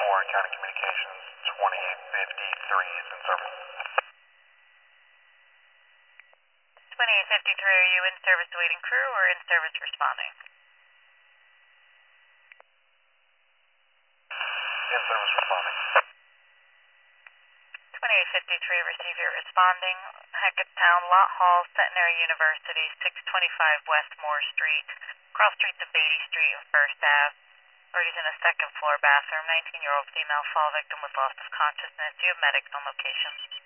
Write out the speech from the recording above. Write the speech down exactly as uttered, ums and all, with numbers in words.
Warren County Communications, twenty-eight fifty-three is in service. twenty-eight fifty-three, are you in service waiting crew or in service responding? In service responding. twenty-eight fifty-three, receive your responding. Hackettstown, Lot Hall, Centenary University, six twenty-five West Moore Street, cross streets of Beatty Street and First Ave. Already's in a second floor bathroom. nineteen-year-old female fall victim with loss of consciousness. Do you have medics on location?